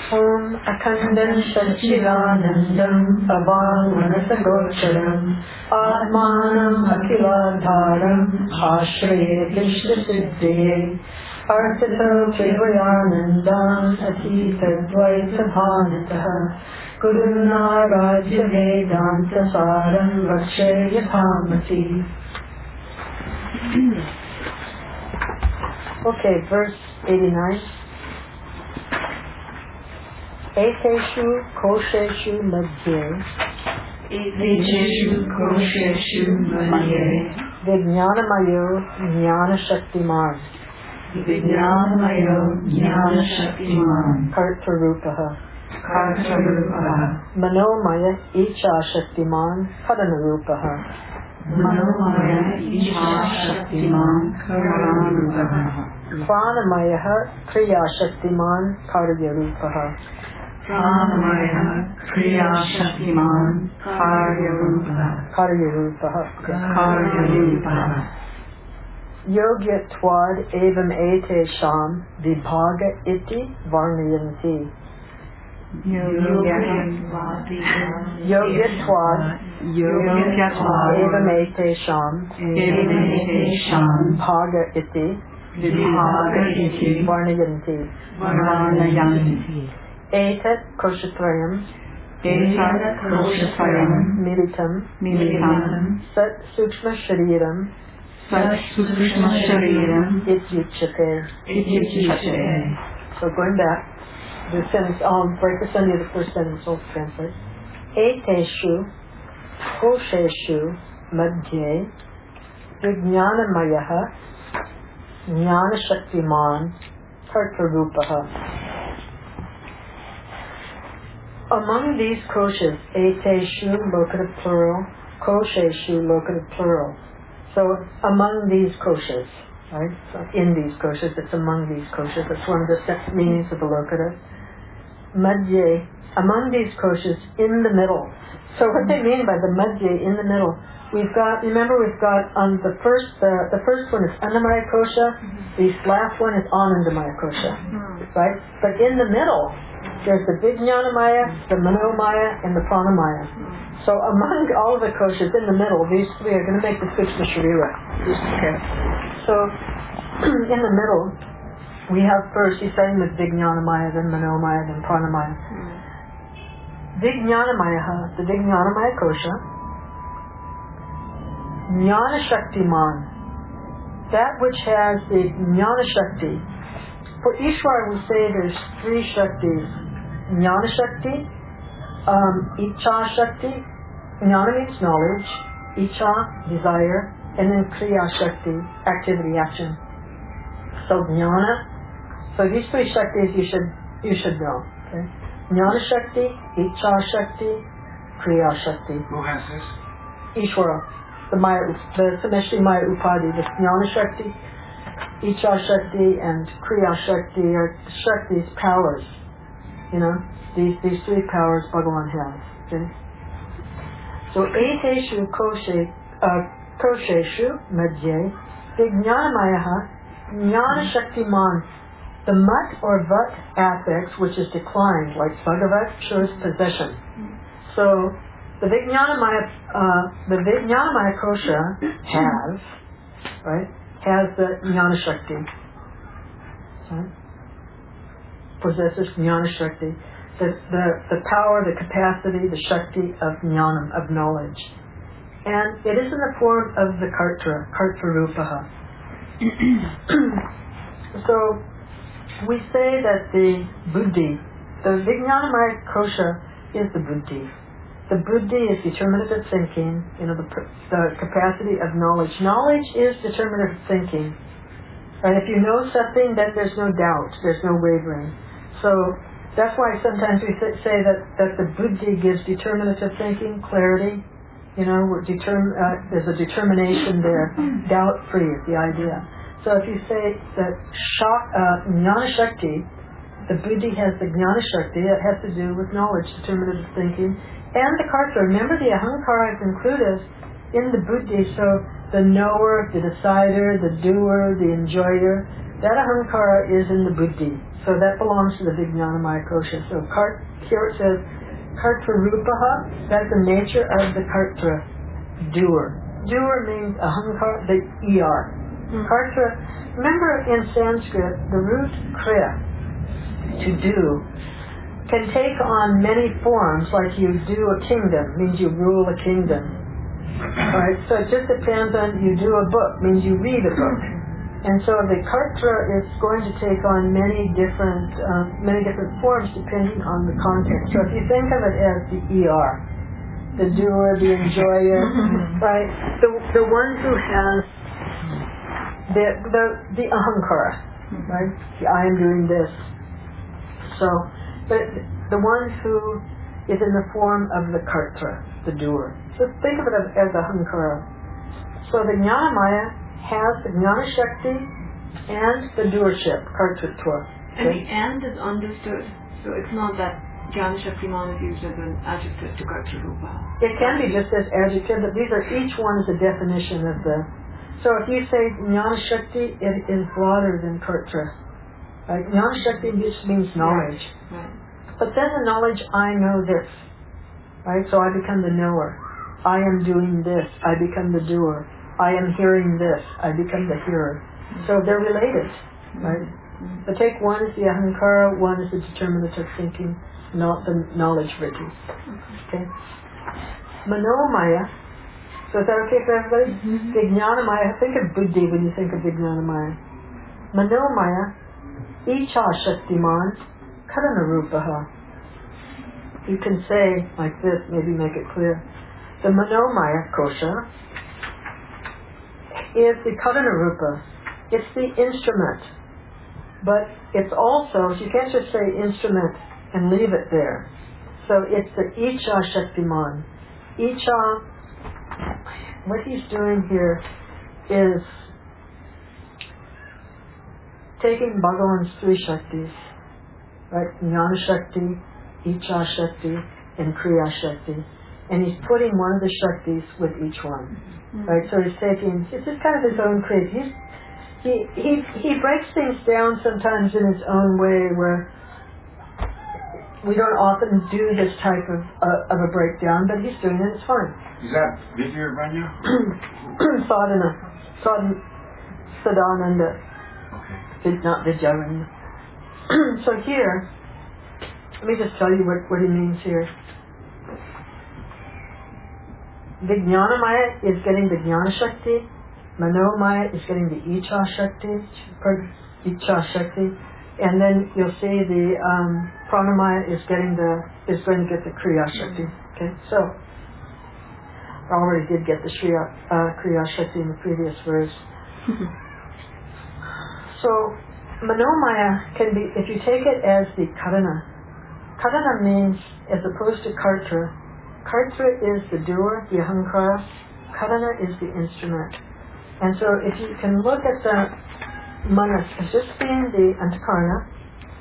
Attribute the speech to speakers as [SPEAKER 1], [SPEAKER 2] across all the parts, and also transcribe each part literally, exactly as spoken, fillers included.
[SPEAKER 1] Om Akhandan Satchidanandam Abang Manasagocharam Atmanam Akhiladharam Ashraye Krishna Siddhe Arthato Kevayanandam Atita Dvaita Bhanataha Guruna Rajya Vedanta Saram Vaksheya Phamati. Okay, verse eighty-nine. Eteshu kosheshu madhye
[SPEAKER 2] Eteshu kosheshu madhye
[SPEAKER 1] Vijnanamayo jnana shaktiman
[SPEAKER 2] Vijnanamayo jnana shaktiman
[SPEAKER 1] Kartarupaha
[SPEAKER 2] Kartarupaha
[SPEAKER 1] Manomaya icha shaktiman Karanarupaha
[SPEAKER 2] Manomaya icha shaktiman Karanarupaha
[SPEAKER 1] Pranamaya kriya shaktiman Karyarupaha
[SPEAKER 2] Pranamaya kriya shaktiman Karyarupaha
[SPEAKER 1] Karyarupaha
[SPEAKER 2] Karyarupaha
[SPEAKER 1] Yogyatwad evam etesham vibhaga iti varnayanti. Yogyatwad
[SPEAKER 2] Yogyatwad
[SPEAKER 1] evam etesham bhaga iti
[SPEAKER 2] vibhaga iti
[SPEAKER 1] varnayanti.
[SPEAKER 2] varnayanti.
[SPEAKER 1] Etat koshatrayam
[SPEAKER 2] Etat koshatrayam
[SPEAKER 1] militam
[SPEAKER 2] militam
[SPEAKER 1] sat sukshma shariram
[SPEAKER 2] Sat sukshma shariram
[SPEAKER 1] ityuchyate.
[SPEAKER 2] ityuchyate.
[SPEAKER 1] So going back, the sentence, I'll break the sentence, the first sentence, I'll translate. Eteshu kosheshu madhye vijnanamayaha jnana shaktiman kartarupaha. Among these koshas, eteshu, locative plural, kosheshu, locative plural. So among these koshas, right? So in these koshas, it's among these koshas. That's one of the meanings of the locative. Madhye, among these koshas, in the middle. So what they mean by the madhye, in the middle, we've got, remember we've got on the first, uh, the first one is Annamaya kosha, the last one is Anandamaya kosha, right? But in the middle, there's the Vijnanamaya, the Manomaya, and the Pranamaya. So among all of the koshas in the middle, these three are going to make the Sukshma Sharira. Okay. So in the middle, we have first, he's starting with Vijnanamaya, then Manomaya, then Pranamaya. Vijnanamaya, the Vijnanamaya kosha, Jnana Shaktiman, that which has the Jnana Shakti. For Ishwar, we say there's three Shaktis. Jnana Shakti, um, Icha Shakti, Jnana means knowledge, Icha, desire, and then Kriya Shakti, activity, action. So Jnana, so these three Shaktis you should you should know. Okay? Jnana Shakti, Icha Shakti, Kriya Shakti.
[SPEAKER 3] Who has this?
[SPEAKER 1] Ishwara, the Maya, the Sameshri Maya Upadi, the Jnana Shakti, Icha Shakti, and Kriya Shakti are Shakti's powers. You know, these these three powers Bhagavan has. Okay? So Eteshu koshe uh, kosheshu madhye vijnanamayaha jnana shaktiman. The mat or vat affix which is declined, like bhagavat, shows possession. So the vijnanamaya uh, the vijnanamaya kosha has, right, has the jnana shakti. Right? Possesses jnana shakti, the, the, the power, the capacity, the shakti of jnanam, of knowledge. And it is in the form of the kartra, kartarupaha. So we say that the buddhi, the vijnanamaya kosha is the buddhi. The buddhi is determinative thinking, you know, the, the capacity of knowledge. Knowledge is determinative thinking. Right? If you know something, then there's no doubt, there's no wavering. So that's why sometimes we say that, that the buddhi gives determinative thinking, clarity. You know, we're determ- uh, there's a determination there, doubt-free is the idea. So if you say that shak, uh, jnana shakti, the buddhi has the jnana shakti, it has to do with knowledge, determinative thinking, and the kartra. Remember, the ahankara is included in the buddhi, so the knower, the decider, the doer, the enjoyer, that ahankara is in the buddhi. So that belongs to the Vijnanamaya kosha. So kart, here it says, kartra rupaha, that's the nature of the kartra, doer. Doer means ahankara, the er. Mm. Kartra, remember in Sanskrit, the root kriya, to do, can take on many forms, like you do a kingdom, means you rule a kingdom. Alright, so it just depends on, you do a book, means you read a book. And so the kartra is going to take on many different uh, many different forms depending on the content. So if you think of it as the er, the doer, the enjoyer, right? The the one who has the the the ahankara, right? The, I am doing this. So, but the one who is in the form of the kartra, the doer. So think of it as, as ahankara. So the Jnanamaya has the Jnana Shakti and the doership, kartritva.
[SPEAKER 2] And the and is understood. So it's not that Jnana Shaktiman is used as an adjective to kartrupa.
[SPEAKER 1] It can be just as adjective, but these are, each one is a definition of the. So if you say Jnana Shakti, it is broader than kartra. Right? Jnana Shakti just means knowledge.
[SPEAKER 2] Right. Right.
[SPEAKER 1] But then the knowledge, I know this. Right? So I become the knower. I am doing this. I become the doer. I am hearing this. I become the hearer. So they're related, right? Mm-hmm. But take one is the ahankara, one is the determinative thinking, not the knowledge vritti. Okay. Manomaya. So is that okay for everybody? Mm-hmm. Vijnanamaya. Think of buddhi when you think of Vijnanamaya. Manomaya. Icha shaktiman. Karana rupaha. You can say like this, maybe make it clear. The Manomaya kosha is the Karana Rupa. It's the instrument. But it's also, you can't just say instrument and leave it there. So it's the Icha Shaktiman. Icha, what he's doing here is taking Bhagavan's three Shaktis, right? Jnana Shakti, Icha Shakti, and Kriya Shakti. And he's putting one of the Shaktis with each one. Mm-hmm. Right? So he's taking, it's just kind of his own creed. He's, he, he, he breaks things down sometimes in his own way where we don't often do this type of uh, of a breakdown, but he's doing it, it's fine.
[SPEAKER 3] Is that Vidyaranya?
[SPEAKER 1] Sadhana. Sadhana. Sadananda.
[SPEAKER 3] Okay.
[SPEAKER 1] Not Vidyaranya. So here, let me just tell you what, what he means here. Vijnanamaya is getting the Jnana Shakti, Manomaya is getting the Icha Shakti, Icha Shakti, and then you'll see the um, Pranamaya is getting the is going to get the Kriya Shakti. Okay, so I already did get the Shriya, uh, Kriya Shakti in the previous verse. So Manomaya can be, if you take it as the Karana, Karana means, as opposed to Kartra, Kartra is the doer, the ahankara. Karana is the instrument. And so if you can look at the manas as just being the antakarana,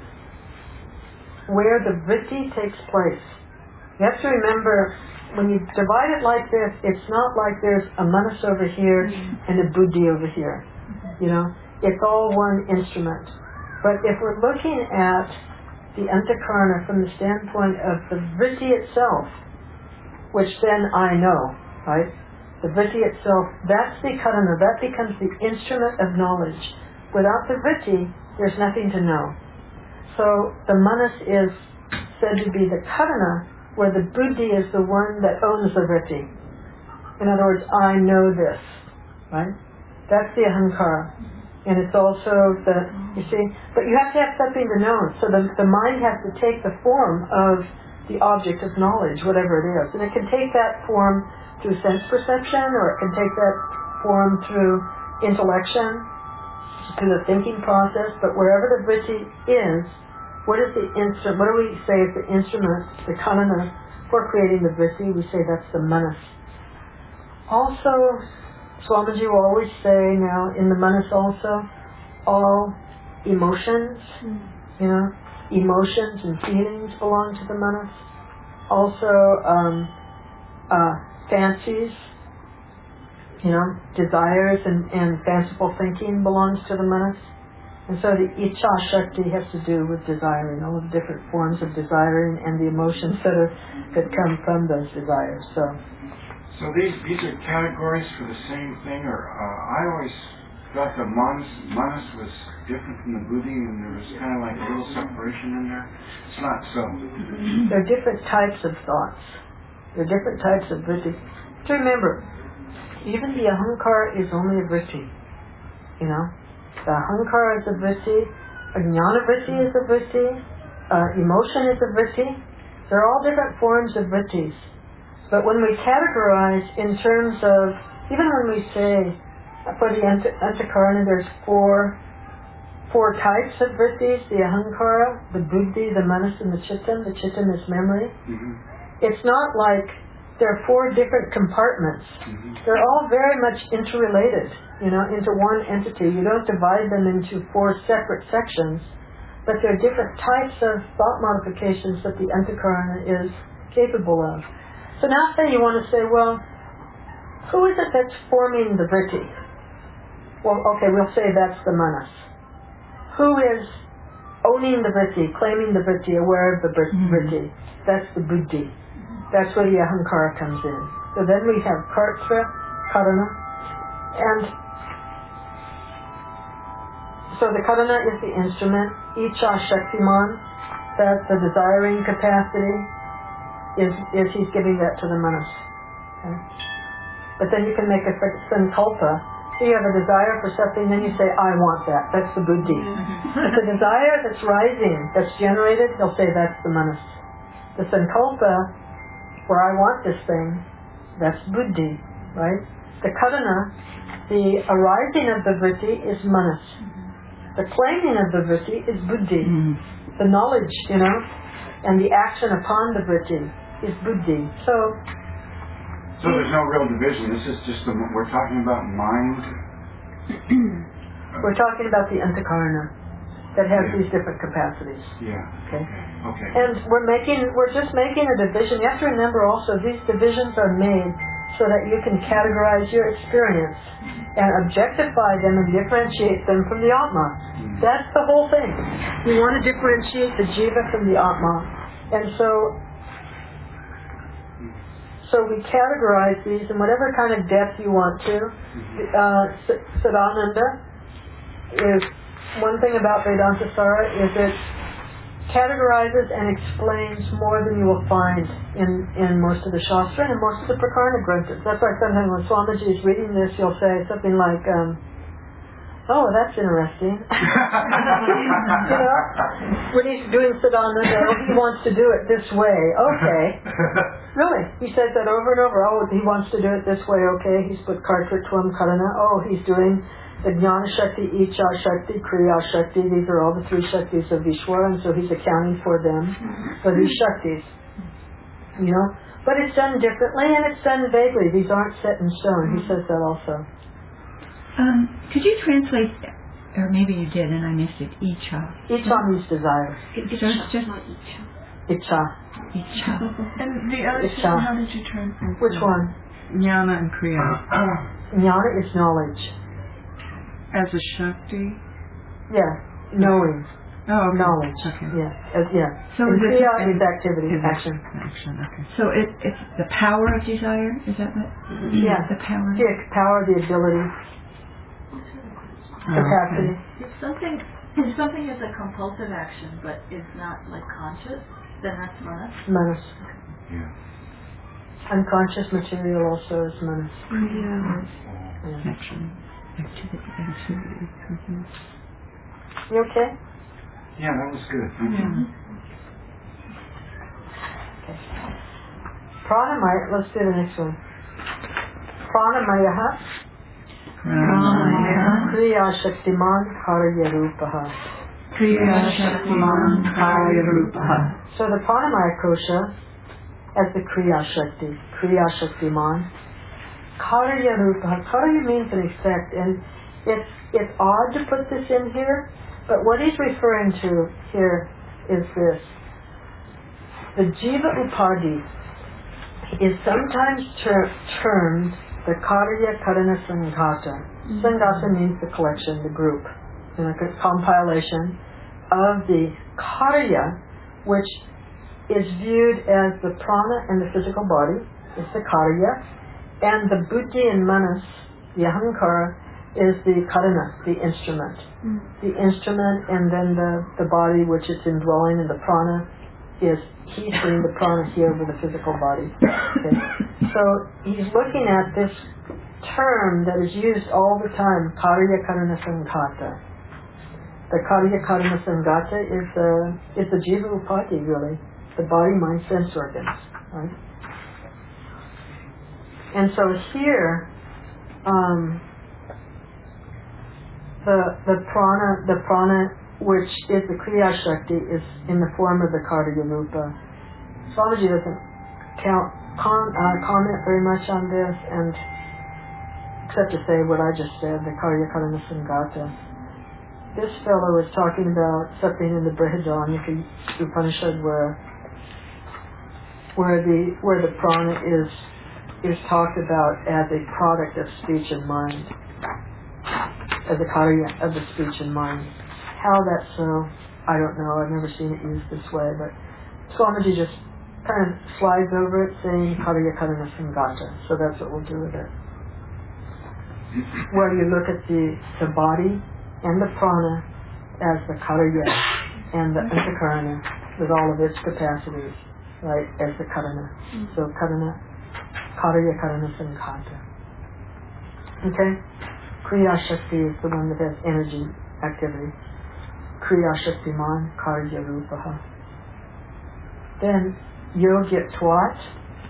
[SPEAKER 1] where the vritti takes place. You have to remember, when you divide it like this, it's not like there's a manas over here mm-hmm. and a buddhi over here. Mm-hmm. You know, it's all one instrument. But if we're looking at the antakarana from the standpoint of the vritti itself, which then I know, right? The vritti itself, that's the karana, that becomes the instrument of knowledge. Without the vritti, there's nothing to know. So the manas is said to be the karana, where the buddhi is the one that owns the vritti. In other words, I know this, right? That's the ahankara. And it's also the, you see, but you have to have something to know. So the, the mind has to take the form of the object of knowledge, whatever it is. And it can take that form through sense perception, or it can take that form through intellection, through the thinking process. But wherever the vritti is, what is the instrument? What do we say is the instrument, the karana, for creating the vritti? We say that's the manas. Also, Swamiji will always say now, in the manas also, all emotions, mm. you know, emotions and feelings belong to the manas. Also, um, uh, fancies, you know, desires and, and fanciful thinking belongs to the manas. And so the Icha Shakti has to do with desiring, all the different forms of desiring and the emotions that are that come from those desires. So,
[SPEAKER 3] so these these are categories for the same thing, or uh, I always thought the manas, manas was different from the buddhi, and there was kind of like a little separation in there. It's not so.
[SPEAKER 1] There are different types of thoughts. There are different types of vritti. To remember, even the ahankara is only a vritti. You know, the ahankara is a vritti, ajnana vritti is a vritti, uh, emotion is a vritti. They're all different forms of vrittis. But when we categorize in terms of, even when we say, for the ant- antakarana, there's four four types of vrittis: the ahankara, the buddhi, the manas, and the chittam. The chittam is memory.
[SPEAKER 3] Mm-hmm.
[SPEAKER 1] It's not like there are four different compartments.
[SPEAKER 3] Mm-hmm.
[SPEAKER 1] They're all very much interrelated, you know, into one entity. You don't divide them into four separate sections, but there are different types of thought modifications that the antakarana is capable of. So now say you want to say, well, who is it that's forming the vritti? Well, okay, we'll say that's the manas. Who is owning the vritti, claiming the vritti, aware of the vritti? That's the buddhi. That's where the ahankara comes in. So then we have kartra, karana, and so the karana is the instrument. Icha shaktiman, that's the desiring capacity, is, is he's giving that to the manas. Okay? But then you can make a sankalpa. So you have a desire for something, then you say, I want that. That's the buddhi. The desire that's rising, that's generated, they'll say that's the manas. The sankalpa, where I want this thing, that's buddhi, right? The karana, the arising of the vritti is manas. The claiming of the vritti is buddhi. The knowledge, you know, and the action upon the vritti is buddhi. So,
[SPEAKER 3] So there's no real division. This is just the, we're talking about mind.
[SPEAKER 1] we're talking about the antakarana that has
[SPEAKER 3] Yeah.
[SPEAKER 1] these different capacities.
[SPEAKER 3] Yeah.
[SPEAKER 1] Okay.
[SPEAKER 3] Okay.
[SPEAKER 1] And we're making, we're just making a division. You have to remember also these divisions are made so that you can categorize your experience and objectify them and differentiate them from the Atma.
[SPEAKER 3] Mm.
[SPEAKER 1] That's the whole thing. You want to differentiate the jiva from the Atma. And so So we categorize these in whatever kind of depth you want to. Uh, Sadananda is, one thing about Vedanta Sara is it categorizes and explains more than you will find in, in most of the Shastra and in most of the Prakarana Granthas. That's why sometimes when Swamiji is reading this, you'll say something like, um, oh, that's interesting. You know, when he's doing Sadananda, oh, he wants to do it this way. Okay. Really, he says that over and over. Oh, he wants to do it this way. Okay, he's put kartra, tvam, karana. Oh, he's doing the Jnana Shakti, Icha Shakti, Kriya Shakti. These are all the three Shaktis of Vishwara, and so he's accounting for them, for these Shaktis. You know, but it's done differently and it's done vaguely. These aren't set in stone. He says that also.
[SPEAKER 4] Um, could you translate, or maybe you did and I missed it, Icha?
[SPEAKER 1] Icha means desire.
[SPEAKER 4] It's just, just
[SPEAKER 2] not Icha.
[SPEAKER 1] Icha.
[SPEAKER 4] Icha.
[SPEAKER 5] And the other
[SPEAKER 1] Icha.
[SPEAKER 5] two, how did you translate?
[SPEAKER 1] Which one?
[SPEAKER 5] Jnana and Kriya.
[SPEAKER 1] Jnana is knowledge.
[SPEAKER 5] As a Shakti?
[SPEAKER 1] Yeah, knowing.
[SPEAKER 5] Oh, okay.
[SPEAKER 1] Knowledge.
[SPEAKER 5] Okay.
[SPEAKER 1] Yeah, uh, yeah.
[SPEAKER 4] So
[SPEAKER 1] and
[SPEAKER 4] is it-
[SPEAKER 1] Kriya
[SPEAKER 4] and-
[SPEAKER 1] is activity,
[SPEAKER 5] Is
[SPEAKER 1] action.
[SPEAKER 5] Action, okay.
[SPEAKER 4] So it, it's the power of desire, is that what?
[SPEAKER 1] Yeah.
[SPEAKER 4] The power.
[SPEAKER 1] The power, the ability,
[SPEAKER 5] Oh,
[SPEAKER 1] capacity.
[SPEAKER 5] okay.
[SPEAKER 6] If something, if something is a compulsive action but is not like conscious, then that's manas.
[SPEAKER 1] Manas.
[SPEAKER 3] Yeah.
[SPEAKER 1] Unconscious material also is manas.
[SPEAKER 4] Yeah.
[SPEAKER 1] Yeah.
[SPEAKER 5] Action.
[SPEAKER 4] Activity, activity. Mm-hmm.
[SPEAKER 1] You okay?
[SPEAKER 3] Yeah, that was good. Thank you.
[SPEAKER 5] Yeah.
[SPEAKER 1] Pranamaya, let's do the next one. Pranamaya,
[SPEAKER 5] Pranamaya.
[SPEAKER 1] Kriya Shaktiman Karya Rupaha.
[SPEAKER 5] Kriya Shaktiman Karya Rupaha.
[SPEAKER 1] So the Pranamaya kosha as the Kriya Shakti, Kriya Shaktiman. Karya Rupaha. Karya means an effect, and it's, it's odd to put this in here, but what he's referring to here is this. The Jiva Upadhi is sometimes ter- termed the Karya Karana Sanghata. Sanghata means the collection, the group. you know, compilation of the karya, which is viewed as the prana and the physical body. It's the karya, and the buddhi and manas, the ahankara, is the karana, the instrument. Mm. The instrument, and then the, the body which it's indwelling, and the prana is he's putting the prana here over the physical body. Okay. So he's looking at this term that is used all the time, karya karana sanghata. The karya karana sanghata is the is the jiva upati, really, the body, mind, sense organs, right? And so here, um, the the prana the prana which is the kriya shakti is in the form of the karya rupa. Swamiji doesn't count com, uh, comment very much on this, and except to say what I just said, the karya karana sanghata. This fellow was talking about something in the Brihadaranyaka Upanishad where where the where the prana is is talked about as a product of speech and mind, as a karya of the speech and mind. How that's so, I don't know. I've never seen it used this way, but Swamiji just kind of slides over it saying karya karana sanghata. So that's what we'll do with it. Where you look at the, the body and the prana as the karya and the antakarana with all of its capacities, right, as the karana. Mm-hmm. So karana, karya karana sanghata. Okay? Kriya Shakti is the one that has energy, activity. Kriya Shaktiman karya rupaha. Then Yogyatvat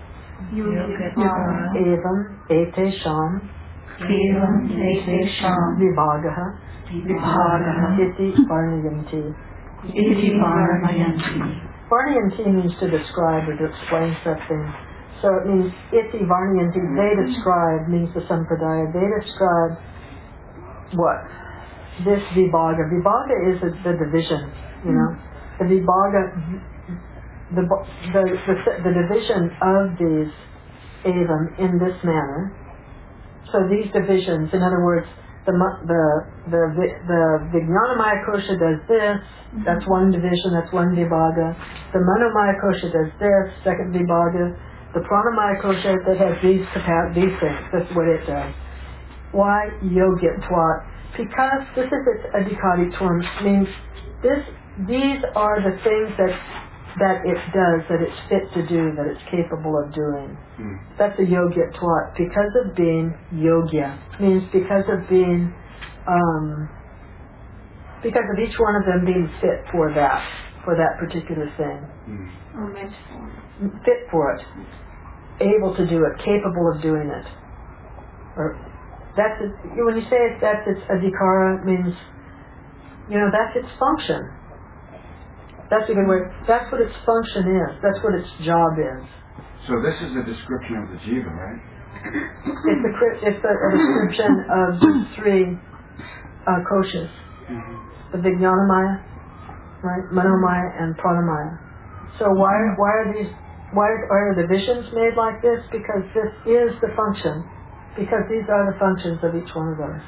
[SPEAKER 4] Yogyatvat
[SPEAKER 1] Evam Ete Sham
[SPEAKER 4] Evam Ete Sham
[SPEAKER 1] Vibhagaha
[SPEAKER 4] Vibhagaha
[SPEAKER 1] Iti Varnayanti.
[SPEAKER 4] Iti Varnayanti.
[SPEAKER 1] Varnayanti means to describe or to explain something. So it means Iti Varnayanti, they describe, means the Sampradaya, they describe what? This Vibhaga. Vibhaga is the, the division, you know. The Vibhaga, the, the, the, the division of these Evam in this manner. So these divisions, in other words, the the the the Vijnanamaya Kosha does this, that's one division, that's one Vibhaga. The Manomaya Kosha does this, second Vibhaga. The Pranamaya Kosha that has these capa- these things, that's what it does. Why Yogyatvat? Because this is its adhikari-tvam, means this these are the things that that it does, that it's fit to do, that it's capable of doing. Mm. That's a yogyatvat. Because of being yogya, means because of being, um, because of each one of them being fit for that, for that particular thing.
[SPEAKER 2] Mm. Or meant for it.
[SPEAKER 1] Fit for it. Able to do it, capable of doing it. Or that's it, when you say it, that's its adhikara, means, you know, that's its function. That's a good way. That's what its function is. That's what its job is.
[SPEAKER 3] So this is a description of the jiva, right?
[SPEAKER 1] It's a it's a, a description of the three uh, koshas, mm-hmm. the Vijnanamaya, right, Manomaya, and Pranamaya. So why why are these why are the divisions made like this? Because this is the function. Because these are the functions of each one of those.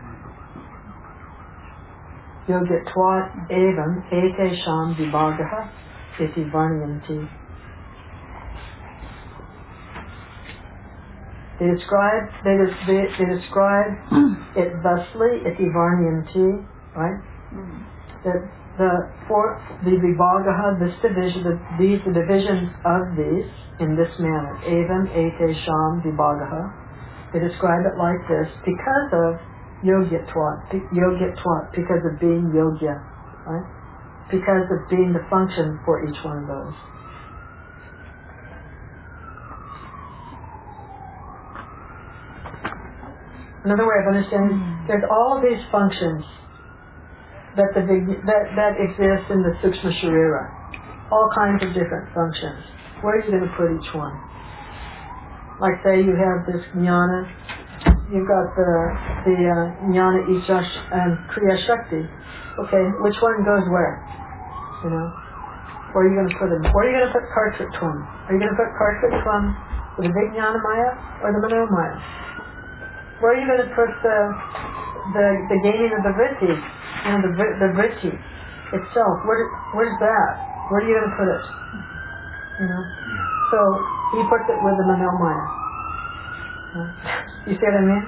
[SPEAKER 1] Yogyatvat evam ete sham vibhagaha iti varnayanti. They describe they, they, they describe it thusly, iti varnayanti, right? Mm. That the for the vibhagaha, this division, the, these the divisions of these in this manner. Evam ete sham vibhagaha. They describe it like this because of yogyatvat, yogyatvat, because of being yogya, right? Because of being the function for each one of those. Another way of understanding, there's all of these functions that the that that exist in the Sukshma Sharira, all kinds of different functions. Where are you going to put each one? Like say you have this jnana, you've got the the uh, jnana, isha, and kriya shakti. Okay, which one goes where? You know, where are you going to put them? Where are you going to put kartritvam? Are you going to put kartritvam with the vijnanamaya or the manomaya? Where are you going to put the the, the gaining of the vrittis? You know, the vri- the vritti itself. Where where's that? Where are you going to put it? You know. So he puts it with the Manomaya. You see what I mean?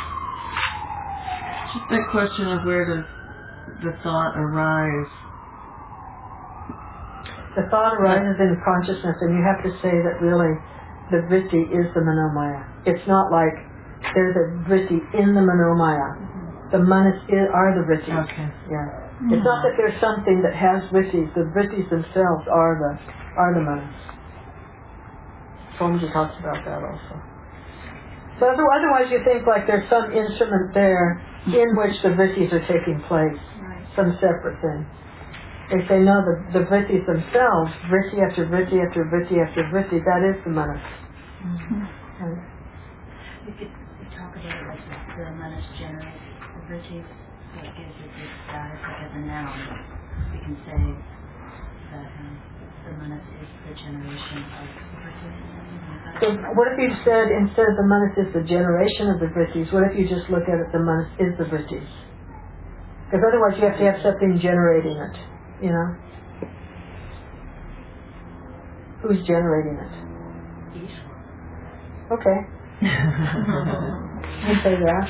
[SPEAKER 5] Just that question of where does the thought arise?
[SPEAKER 1] The thought arises in consciousness, and you have to say that really the vritti is the Manomaya. It's not like there's a vritti in the Manomaya. The manas is, are the vrittis.
[SPEAKER 5] Okay.
[SPEAKER 1] Yeah. Mm-hmm. It's not that there's something that has vrittis. The vrittis themselves are the are the manas. Swamiji talks about that also. So otherwise you think like there's some instrument there in which the vrittis are taking place, right. Some separate thing. They say no, the, the vrittis themselves, vritti after vritti after vritti after vritti, that is the manas.
[SPEAKER 6] Mm-hmm.
[SPEAKER 1] Right.
[SPEAKER 6] We could we talk about it like the, the manas generate the vrittis, so it gives it this status like as a noun. We can say that um, the manas is the generation of the vrittis.
[SPEAKER 1] So what if you said instead of the manas is the generation of the vrittis, what if you just look at it, the manas is the vrittis? Because otherwise you have to have something generating it, you know? Who's generating it? Okay. You say that.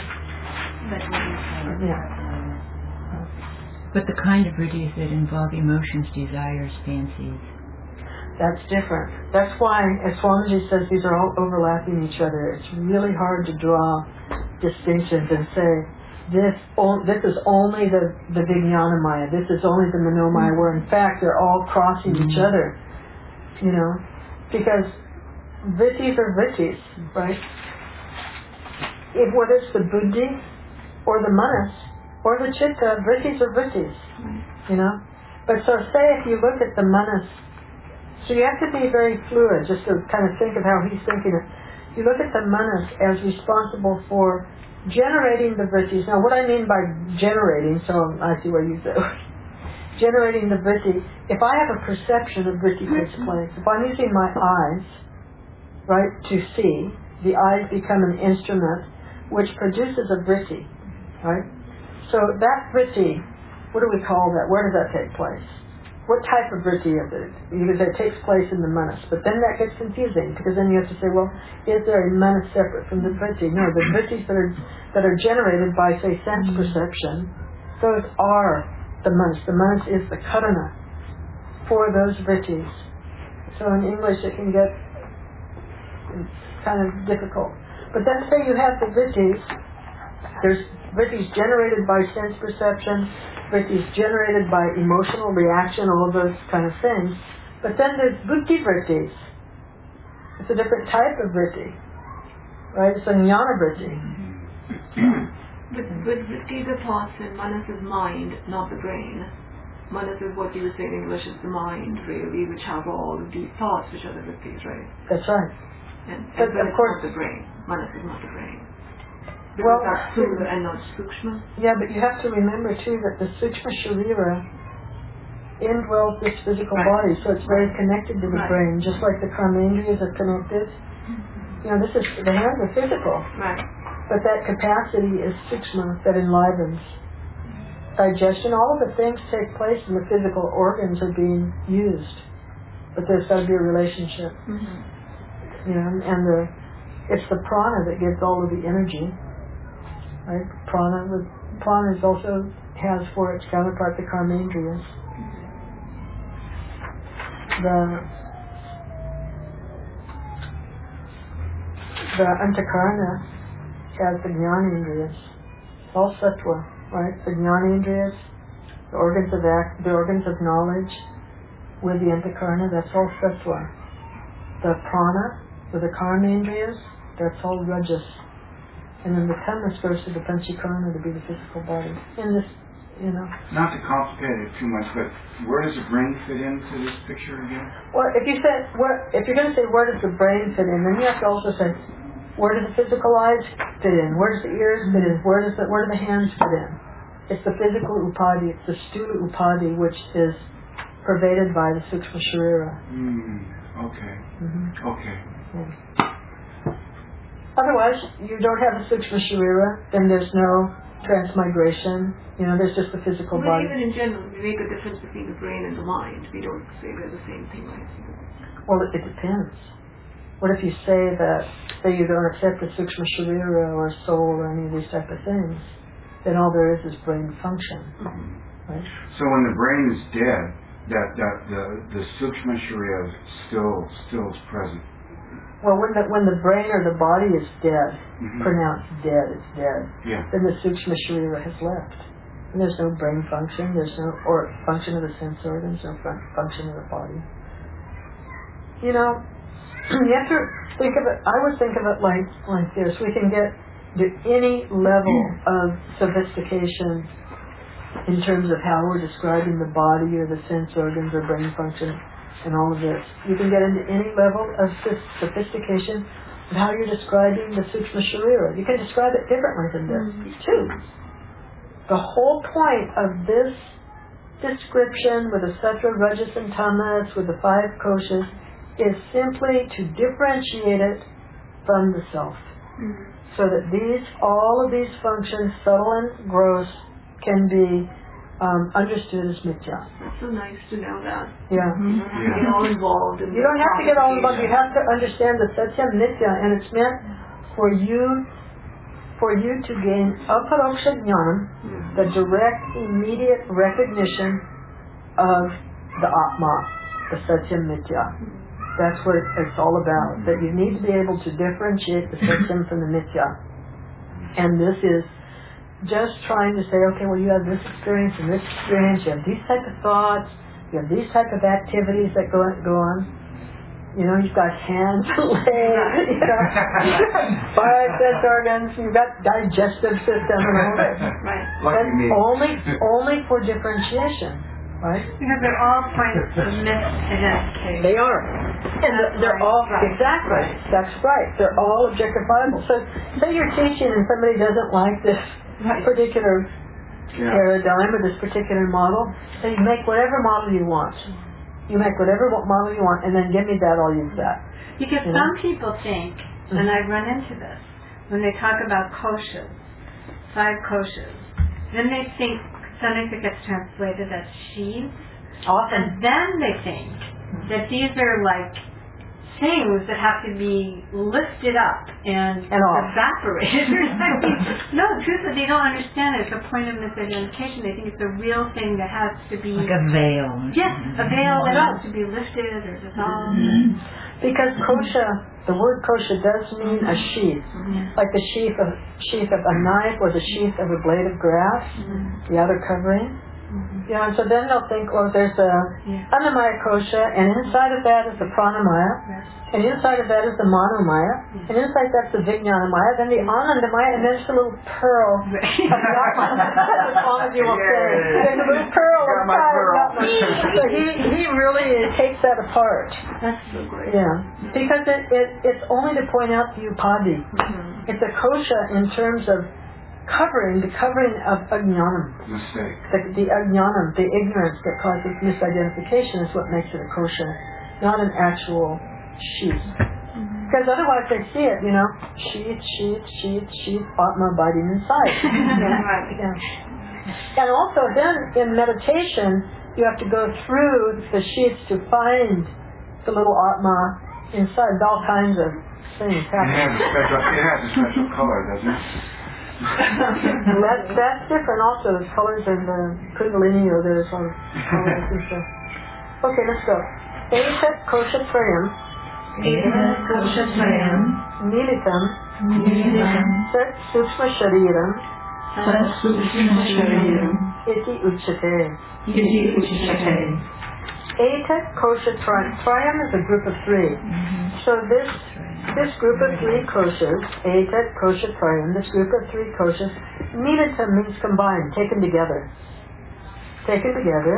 [SPEAKER 1] Yeah.
[SPEAKER 4] But the kind of vrittis that involve emotions, desires, fancies.
[SPEAKER 1] That's different. That's why, as Swamiji says, these are all overlapping each other. It's really hard to draw distinctions and say, this o- this is only the, the Vijnanamaya, this is only the Manomaya, where in fact they're all crossing each other. You know? Because vrittis are vrittis, right? If whether it's the buddhi or the manas or the chitta, vrittis are vrittis. You know? But so say if you look at the manas, so you have to be very fluid, just to kind of think of how he's thinking it. You look at the manas as responsible for generating the vrittis. Now what I mean by generating, so I see what you do. Generating the vritti, if I have a perception of vritti takes place, if I'm using my eyes, right, to see, the eyes become an instrument which produces a vritti, right? So that vritti, what do we call that? Where does that take place? What type of vritti is it? Because it takes place in the manas. But then that gets confusing, because then you have to say, well, is there a manas separate from the vritti? No, the vrittis that are, that are generated by, say, sense perception, those are the manas. The manas is the karana for those vrittis. So in English it can get kind of difficult. But then say you have the vrittis, there's vrittis generated by sense perception, vrittis generated by emotional reaction, all of those kind of things. But then there's buddhi vrittis. It's a different type of vritti, right? It's a jnana vritti.
[SPEAKER 2] But, but vritti, the thoughts, and manas is mind, not the brain. Manas is what you would say in English is the mind, really, which have all of these thoughts, which are the vrittis, right?
[SPEAKER 1] That's right.
[SPEAKER 2] And,
[SPEAKER 1] But
[SPEAKER 2] and but
[SPEAKER 1] of
[SPEAKER 2] it's
[SPEAKER 1] course,
[SPEAKER 2] not the brain. Manas is not the brain. Because
[SPEAKER 1] well,
[SPEAKER 2] that's sthula and not sukshma.
[SPEAKER 1] yeah, but you have to remember too that the sukshma sharira indwells this physical
[SPEAKER 2] Right.
[SPEAKER 1] body, so it's very connected to the
[SPEAKER 2] Right.
[SPEAKER 1] brain, just like the karmendriyas are connected. You know, this is the hands are physical,
[SPEAKER 2] Right.
[SPEAKER 1] but that capacity is sukshma that enlivens. Digestion, all of the things take place and the physical organs are being used, but there's got to be a relationship.
[SPEAKER 2] Mm-hmm.
[SPEAKER 1] You know, and the it's the prana that gives all of the energy. Right? Prana, with, prana is also has for its counterpart the karmendriyas. The the antakarana has the jnanendriyas, all sattva, right? The jnanendriyas, the organs of act, the organs of knowledge, with the antakarana, that's all sattva. The prana, with the karmendriyas, that's all rajas. And then the tamas goes to the panchakarana to be the physical body. In this, you know.
[SPEAKER 3] Not to complicate it too much, but where does the brain fit into this picture again?
[SPEAKER 1] Well, if you said, where, if you're going to say where does the brain fit in, then you have to also say where do the physical eyes fit in, where does the ears fit in, where does the, where do the hands fit in? It's the physical upadhi, it's the stula upadhi which is pervaded by the sukshma sharira.
[SPEAKER 3] Hmm. Okay.
[SPEAKER 1] Mm-hmm.
[SPEAKER 3] Okay.
[SPEAKER 1] Yeah. Otherwise, you don't have a sukshma sharira, then there's no transmigration. You know, there's just the physical
[SPEAKER 2] But
[SPEAKER 1] body.
[SPEAKER 2] even in general, we make a difference between the brain and the mind. We don't say they're the same thing, right?
[SPEAKER 1] Well, it, it depends. What if you say that, say you don't accept the Sukshma Sharira or soul or any of these type of things, then all there is is brain function.
[SPEAKER 2] Mm-hmm.
[SPEAKER 1] Right?
[SPEAKER 3] So when the brain is dead, that, that the, the Sukshma Sharira still, still is present.
[SPEAKER 1] Well, when the, when the brain or the body is dead,
[SPEAKER 3] Mm-hmm.
[SPEAKER 1] pronounced dead, it's dead,
[SPEAKER 3] Yeah.
[SPEAKER 1] then the Sukshma Sharira has left. And there's no brain function, there's no or function of the sense organs, no fun- function of the body. You know, you have to think of it, I would think of it like, like this. We can get to any level of sophistication in terms of how we're describing the body or the sense organs or brain function and all of this. You can get into any level of sophistication of how you're describing the Sukshma Sharira. You can describe it differently than this, too. The whole point of this description with the Sattva, Rajas, and Tamas, with the five koshas, is simply to differentiate it from the self.
[SPEAKER 2] Mm-hmm.
[SPEAKER 1] So that these, all of these functions, subtle and gross, can be um, understood as mithya.
[SPEAKER 2] That's so nice to know that.
[SPEAKER 1] Yeah.
[SPEAKER 2] You don't have to get all involved in
[SPEAKER 1] You don't have to get all involved. You
[SPEAKER 2] qualification.
[SPEAKER 1] have to understand the Satya Mithya, and it's meant for you for you to gain aparoksha jnanam,
[SPEAKER 2] Mm-hmm.
[SPEAKER 1] the direct, immediate recognition of the Atma, the Satya Mithya. That's what it's all about. That you need to be able to differentiate the Satyam from the Mithya. And this is just trying to say, okay, well, you have this experience and this experience, you have these type of thoughts, you have these type of activities that go, go on. You know, you've got hands, legs, you know, five sense organs, you've got digestive system and all that.
[SPEAKER 2] Right.
[SPEAKER 3] Lucky
[SPEAKER 1] But
[SPEAKER 3] me.
[SPEAKER 1] only, only for differentiation, right?
[SPEAKER 7] Because they're all points of misidentification.
[SPEAKER 1] They are. And
[SPEAKER 7] That's
[SPEAKER 1] they're
[SPEAKER 7] right,
[SPEAKER 1] all,
[SPEAKER 7] right,
[SPEAKER 1] exactly,
[SPEAKER 7] right.
[SPEAKER 1] that's right. They're all objectifiable. So say you're teaching and somebody doesn't like this
[SPEAKER 7] Right.
[SPEAKER 1] particular
[SPEAKER 3] Yeah.
[SPEAKER 1] paradigm or this particular model, then you make whatever model you want. You make whatever model you want and then give me that, I'll use that.
[SPEAKER 7] Because
[SPEAKER 1] You know?
[SPEAKER 7] some people think, and I've run into this, when they talk about koshas, five koshas, then they think, sometimes it gets translated as sheaths,
[SPEAKER 1] Often.
[SPEAKER 7] and then they think that these are like things that have to be lifted up and,
[SPEAKER 1] And off.
[SPEAKER 7] evaporated. I mean, no, truthfully, they don't understand it. It's a point of misidentification. They think it's a real thing that has to be...
[SPEAKER 5] Like a veil.
[SPEAKER 7] Yes, a veil that
[SPEAKER 1] No.
[SPEAKER 7] has to be lifted or dissolved.
[SPEAKER 1] Because kosha, the word kosha does mean a sheath. Like the sheath of, sheath of a knife or the sheath of a blade of grass, the outer covering. You know, and so then they'll think, well, there's a
[SPEAKER 7] Yeah.
[SPEAKER 1] Annamaya kosha, and inside of that is the pranamaya, and inside of that is the manomaya, and inside that's the vijnanamaya, then the anandamaya, and there's a little pearl of the Atma. As long as you won't say. There's a little pearl
[SPEAKER 3] Got my
[SPEAKER 1] inside of
[SPEAKER 3] pearl.
[SPEAKER 1] Atma. So he, he really takes that apart.
[SPEAKER 2] That's so great.
[SPEAKER 1] Yeah. Because it, it, it's only to point out the upadi.
[SPEAKER 2] Mm-hmm.
[SPEAKER 1] It's a kosha in terms of covering, the covering of ajnanam.
[SPEAKER 3] Mistake.
[SPEAKER 1] The, the ajnanam, the ignorance that causes misidentification is what makes it a kosha, not an actual sheath.
[SPEAKER 2] Mm-hmm.
[SPEAKER 1] Because otherwise they see it, you know, sheath, sheath, sheath, sheath, Atma biting inside. Yeah.
[SPEAKER 7] Right.
[SPEAKER 1] Yeah. And also then in meditation, you have to go through the sheaths to find the little Atma inside. All kinds of things
[SPEAKER 3] It has
[SPEAKER 1] happen.
[SPEAKER 3] a special, it has a special color, doesn't it?
[SPEAKER 1] that, that's different also. The colors in the Kundalini or there's all colors and stuff. Okay, let's go. Etat koshatrayam
[SPEAKER 5] Etat koshatrayam
[SPEAKER 1] militam
[SPEAKER 5] militam
[SPEAKER 1] sat sukshma shariram
[SPEAKER 5] sat sukshma shariram
[SPEAKER 1] iti uchate.
[SPEAKER 5] iti uchate.
[SPEAKER 1] Etat koshatrayam. Trayam is a group of three. So this This group of three koshas, etat koshatrayam, this group of three koshas, militam means combined, taken together. Taken together.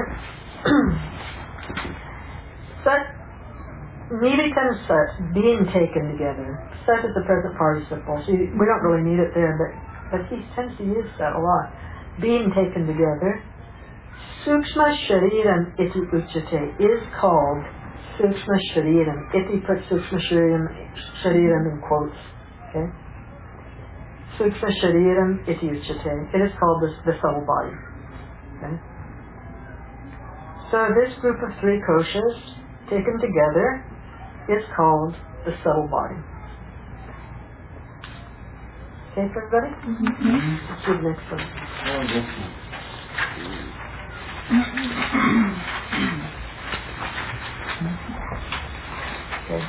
[SPEAKER 1] Sat, militam sat, being taken together. Sat is the present participle, so you, we don't really need it there, but, but he tends to use that a lot. Being taken together. Sukshma shariram iti uchate is called Sukshma Shariram. Iti put Sukshma Shariram, shariram in quotes. Okay? Sukshma Shariram iti uchate. It is called the, the subtle body. Okay? So this group of three koshas, taken together, is called the subtle body. Okay for everybody? Mm-hmm. Let's do the next one.
[SPEAKER 3] Oh, this one.
[SPEAKER 1] Okay.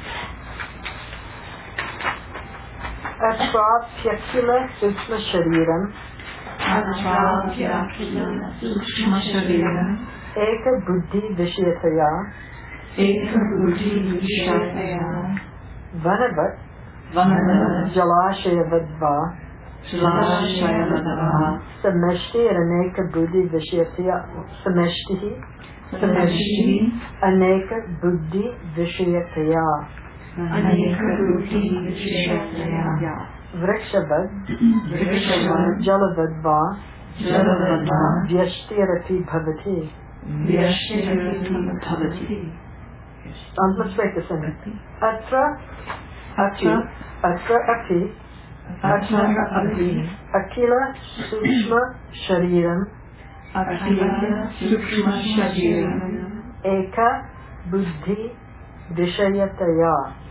[SPEAKER 1] Atvaapyakila sukshma shariram
[SPEAKER 5] Sukshma Shariram
[SPEAKER 1] eka buddhi vishayataya
[SPEAKER 5] Eka Buddhi Vishayataya
[SPEAKER 1] vanavat
[SPEAKER 5] Vanavat
[SPEAKER 1] jalashayavadva
[SPEAKER 5] Jalashayavadva
[SPEAKER 1] sameshti aneka buddhi vishayataya sameshtihi
[SPEAKER 5] Sameshti
[SPEAKER 1] aneka buddhi vishayataya
[SPEAKER 5] Aneka Buddhi Vishayataya
[SPEAKER 1] vrikshavad
[SPEAKER 5] Vrikshavad
[SPEAKER 1] jalavadva
[SPEAKER 5] Jalavadva
[SPEAKER 1] vyashtirati bhavati.
[SPEAKER 5] Vyashtirati Bhavati.
[SPEAKER 1] Um, let's break this in. Atra ati atra ati
[SPEAKER 5] Atmara Abhi
[SPEAKER 1] akila sukshma shariram
[SPEAKER 5] Akila Sukshma Shariram
[SPEAKER 1] eka buddhi vishayataya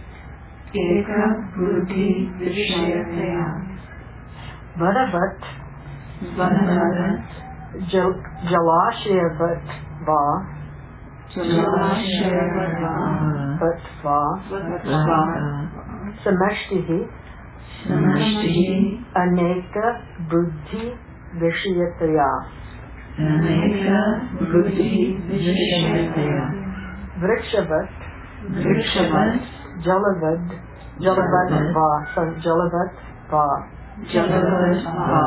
[SPEAKER 5] Eka Buddhi Vishayataya
[SPEAKER 1] vanavat
[SPEAKER 5] Vanavat
[SPEAKER 1] jal- jalashyavatva
[SPEAKER 5] Jalashayavadva
[SPEAKER 1] vatva
[SPEAKER 5] Vatva
[SPEAKER 1] samashtihi
[SPEAKER 5] Samashti
[SPEAKER 1] aneka buddhi vishayataya
[SPEAKER 5] Aneka Buddhi Vishayataya
[SPEAKER 1] vrikshavat
[SPEAKER 5] Vrikshavad
[SPEAKER 1] Jalavad, Jalavadva, sorry, Jalavadva,
[SPEAKER 5] Jalavadva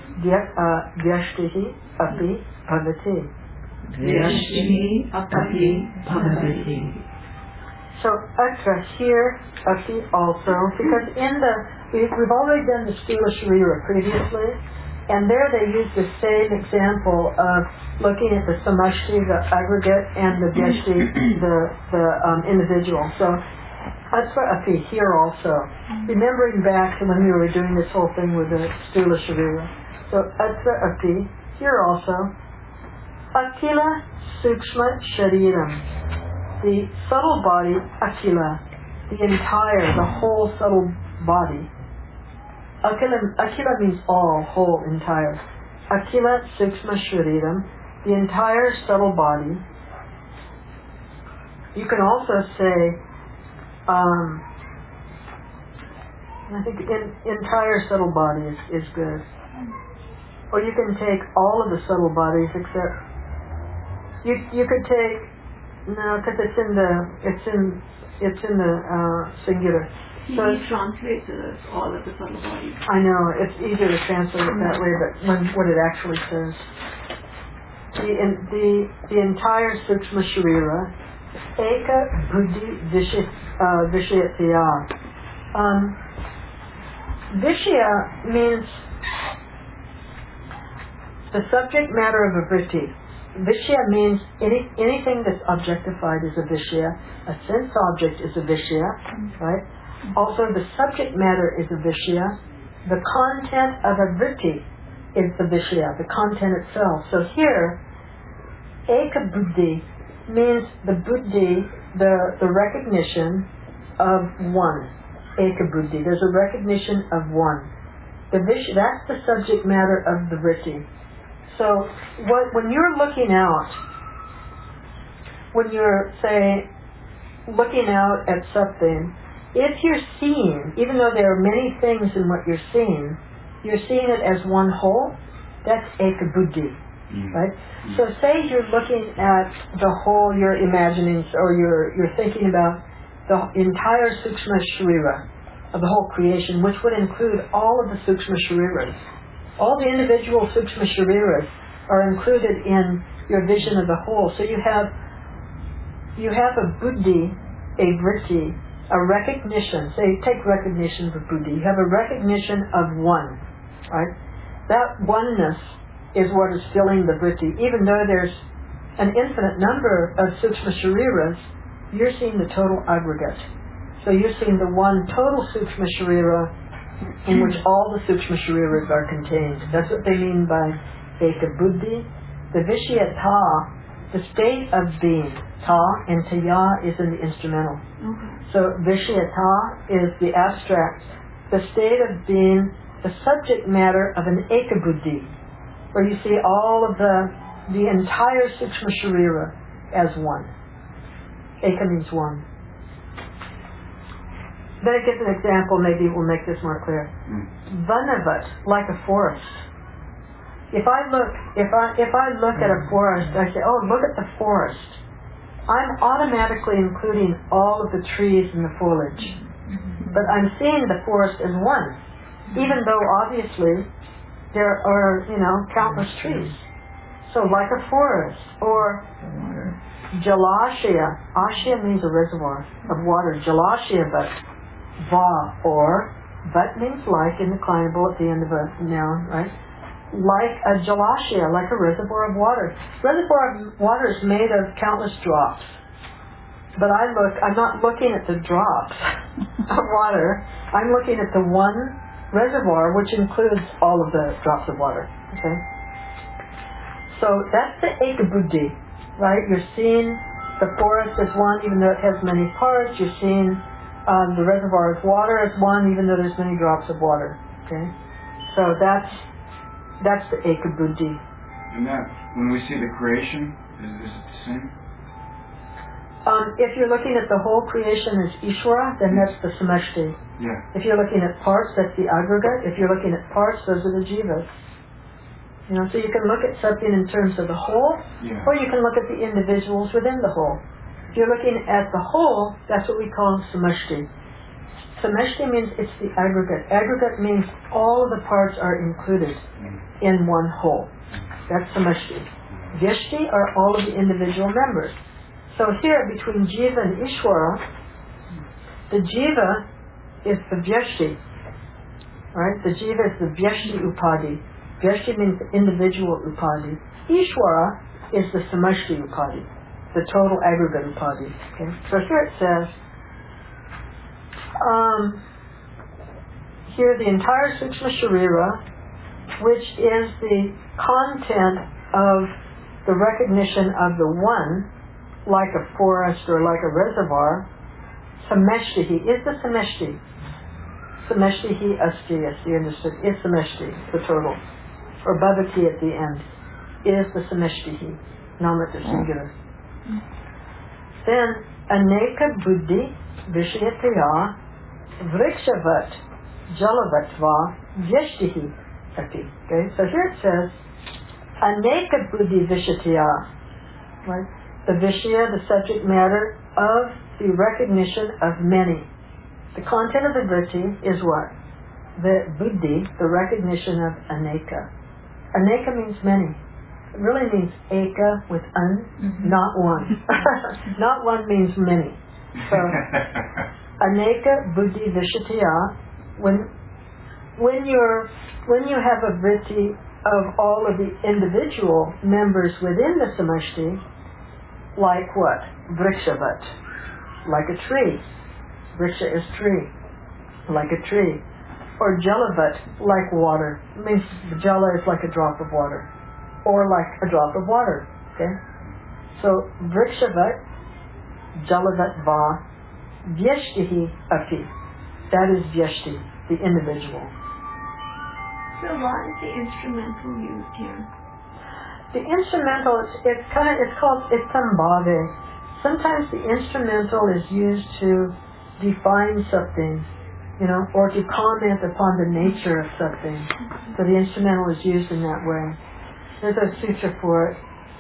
[SPEAKER 1] Vyashtihi api bhavati.
[SPEAKER 5] Vyashtihi Api Bhavati.
[SPEAKER 1] So atra here, api also, because in the, we, we've already done the Stula Sharira previously, and there they use the same example of looking at the samashti, the aggregate, and the vyashti, the, the um, individual. So Atra api here also, remembering back to when we were doing this whole thing with the Stula Sharira. So atra api here also, akila sukshma shariram, the subtle body akila, the entire, the whole subtle body. Akila, akila means all, whole, entire. Akila sukshma shariram, the entire subtle body. You can also say Um, I think in, entire subtle body is, is good. Or you can take all of the subtle bodies except you you could take no because it's in the it's in it's in the uh, singular.
[SPEAKER 2] He,
[SPEAKER 1] So
[SPEAKER 2] he translates it as all of the subtle bodies.
[SPEAKER 1] I know it's easier to translate it that way, but when what it actually says, the in, the the entire sukshma sharira, eka buddhi vishya uh, vishayatya. Um, Vishya means the subject matter of a vritti. Vishya means any, anything that's objectified is a vishya. A sense object is a vishya, right? Also, the subject matter is a vishya. The content of a vritti is the vishya, the content itself. So here, eka buddhi means the buddhi, the, the recognition of one. Eka buddhi. There's a recognition of one. The vishya, that's the subject matter of the vritti. So what, when you're looking out, when you're, say, looking out at something, if you're seeing, even though there are many things in what you're seeing, you're seeing it as one whole, that's eka buddhi, mm. right? Mm. So say you're looking at the whole, you're imagining, or you're, you're thinking about the entire sukshma sharira of the whole creation, which would include all of the sukshma shariras. All the individual sukshma shariras are included in your vision of the whole. So you have you have a buddhi, a vritti, a recognition. Say, take recognition for buddhi. You have a recognition of one, right? That oneness is what is filling the vritti. Even though there's an infinite number of sukshma shariras, you're seeing the total aggregate. So you're seeing the one total sukshma sharira in which all the Sukshma Shariras are contained. That's what they mean by Eka Buddhi. The Vishyata, the state of being, ta, and taya is in the instrumental.
[SPEAKER 2] Okay.
[SPEAKER 1] So Vishyata is the abstract, the state of being, the subject matter of an Eka Buddhi, where you see all of the, the entire Sukshma Sharira as one. Eka means one. Then it gives an example, maybe it will make this more clear.
[SPEAKER 3] Mm.
[SPEAKER 1] Vanavat, like a forest. If I look, if I if I look at a forest, I say, oh, look at the forest. I'm automatically including all of the trees and the foliage, but I'm seeing the forest as one, even though obviously there are, you know, countless trees. So like a forest, or Jalashaya. Ashya means a reservoir of water. Jalashaya, but va, or but means like, indeclinable at the end of a noun, right? Like a jalashya, like a reservoir of water. Reservoir of water is made of countless drops. But I look, I'm not looking at the drops of water. I'm looking at the one reservoir, which includes all of the drops of water. Okay. So that's the Eka Buddhi, right? You're seeing the forest as one, even though it has many parts. You're seeing um, the reservoir of water as one, even though there's many drops of water. Okay. So that's that's the Eka Buddhi.
[SPEAKER 3] And that, when we see the creation, is, is it the same?
[SPEAKER 1] Um, if you're looking at the whole creation as Ishvara, then that's the Samashti.
[SPEAKER 3] Yeah.
[SPEAKER 1] If you're looking at parts, that's the aggregate. If you're looking at parts, those are the jivas. You know, so you can look at something in terms of the whole,
[SPEAKER 3] Yeah.
[SPEAKER 1] or you can look at the individuals within the whole. If you're looking at the whole, that's what we call Samashti. Samashti means it's the aggregate. Aggregate means all of the parts are included in one whole. That's Samashti. Vyashti are all of the individual members. So here, between Jiva and Ishvara, the Jiva is the Vyashti. Right? The Jiva is the Vyashti Upadi. Vyashti means the individual Upadi. Ishvara is the Samashti Upadi, the total aggregate Upadi. Okay? So here it says, um, here the entire Sukshma Sharira, which is the content of the recognition of the one, like a forest or like a reservoir, Sameshtihi is the Sameshti. Sameshtihi asti, as you understood, is Sameshti, the total. Or Bhavati at the end, is the Sameshtihi, Namata singular. Then, Aneka Buddhi Vishayataya Vrikshavat Jalavatva Vyashtihi ati. Okay, so here it says, Aneka Buddhi Vishayataya, right? The Vishya, the subject matter of the recognition of many. The content of the vritti is what? The buddhi, the recognition of aneka. Aneka means many. It really means eka with un, mm-hmm. not one. Not one means many. So, aneka buddhi vishatiya, when when you're when you have a vritti of all of the individual members within the samashti, like what? Vrikshavat, like a tree. Vriksha is tree, like a tree. Or jalavat, like water. It means jala is like a drop of water. Or like a drop of water. Okay? So, vrikshavat, jalavat va, vyashtihi api. That is vyashti, the individual.
[SPEAKER 2] So why is the instrumental used here?
[SPEAKER 1] The instrumental, it's, it's kind of, it's called itambhave. Sometimes the instrumental is used to define something, you know, or to comment upon the nature of something. So the instrumental is used in that way. There's a sutra for it.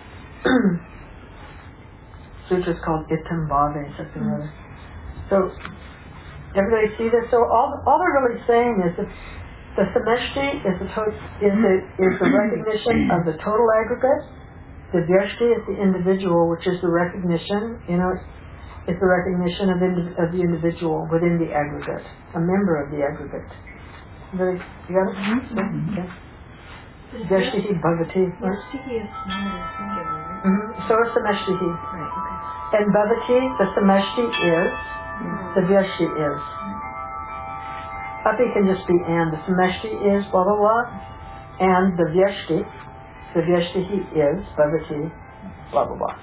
[SPEAKER 1] Sutra is called itambhave, something or other. So, everybody see this? So all, all they're really saying is that the sameshti is the, to- is, the, is the recognition of the total aggregate. The vyashti is the individual, which is the recognition, you know, it's the recognition of, indi- of the individual within the aggregate, a member of the aggregate. Very, you got it? Mm-hmm. Okay. Vyashtihi bhavati.
[SPEAKER 6] Vyashtihi is not singular, right?
[SPEAKER 1] Mm-hmm. So is sameshtihi.
[SPEAKER 6] Right, okay.
[SPEAKER 1] And bhavati, the sameshti is,
[SPEAKER 6] Mm-hmm.
[SPEAKER 1] the vyashti is. Api can just be and. The Sameshti is blah blah blah, and the Vyeshti, the Vyeshti he is Bhavati, blah blah blah.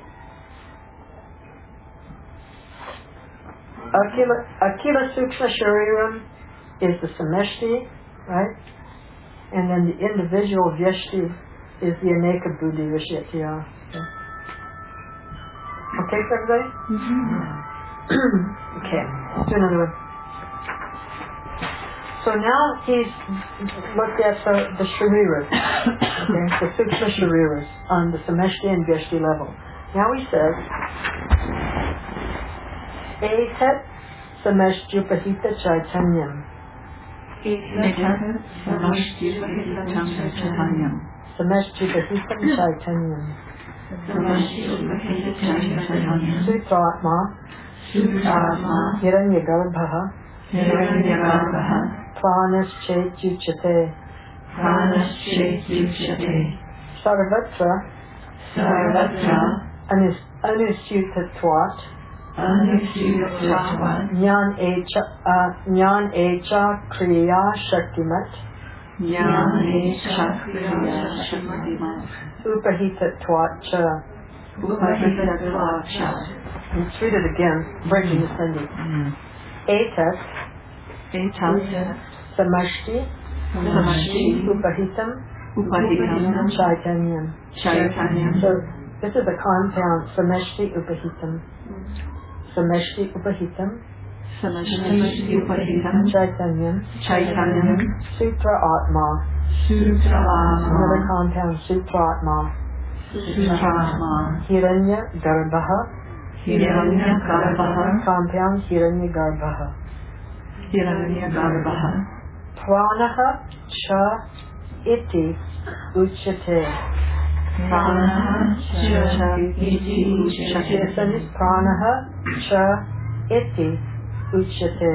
[SPEAKER 1] Akila, Akila Sukshma Shariram is the Sameshti, right? And then the individual Vyeshti is the Aneka Buddhi Vishyatya. Okay, okay for everybody? Mm-hmm. Okay, let's do another one. So now he's looked at the, the Shariras, okay, the Sukshma Shariras on the Sameshti and Vyeshti level. Now he says, Etat Sameshtupahita Chaitanyam.
[SPEAKER 4] Etat Sameshtupahita Chaitanyam.
[SPEAKER 1] Sameshtupahita Chaitanyam.
[SPEAKER 4] Sameshtupahita Chaitanyam.
[SPEAKER 1] Sutratma.
[SPEAKER 4] Sutratma.
[SPEAKER 1] Hiranyagarbhaha.
[SPEAKER 4] Hiranyagarbhaha.
[SPEAKER 1] Pranaschet-yuchyate.
[SPEAKER 4] Pranaschet-yuchyate.
[SPEAKER 1] Sarvatra.
[SPEAKER 4] Sarvatra.
[SPEAKER 1] Anus Anusyutatvat.
[SPEAKER 4] Anusyutatvat.
[SPEAKER 1] Jnan echa uh, Jnan echa kriya shaktimat.
[SPEAKER 4] Jnan echa kriya shaktimat.
[SPEAKER 1] Upahitatvat cha.
[SPEAKER 4] Upahitatvat cha.
[SPEAKER 1] Let's read it again, breaking the sandhi. Etat.
[SPEAKER 4] Etat.
[SPEAKER 1] Samashti.
[SPEAKER 4] Samashti.
[SPEAKER 1] Upahitam.
[SPEAKER 4] Upahitam.
[SPEAKER 1] Chaitanyam.
[SPEAKER 4] Chaitanyam.
[SPEAKER 1] So this is a compound. Samashti Upahitam. Samashti Upahitam.
[SPEAKER 4] Samashti Upahitam.
[SPEAKER 1] Chaitanyam.
[SPEAKER 4] Chaitanyam.
[SPEAKER 1] Sutra Atma.
[SPEAKER 4] Sutra Atma.
[SPEAKER 1] Another compound. Sutra Atma.
[SPEAKER 4] Sutra Atma.
[SPEAKER 1] Hiranya Garbhaha.
[SPEAKER 4] Hiranya Garbhaha.
[SPEAKER 1] Compound Hiranya Garbhaha.
[SPEAKER 4] Hiranya Garbhaha.
[SPEAKER 1] Pranaha cha iti uchyate.
[SPEAKER 4] Pranaha cha iti uchyate.
[SPEAKER 1] Pranaha cha iti uchyate.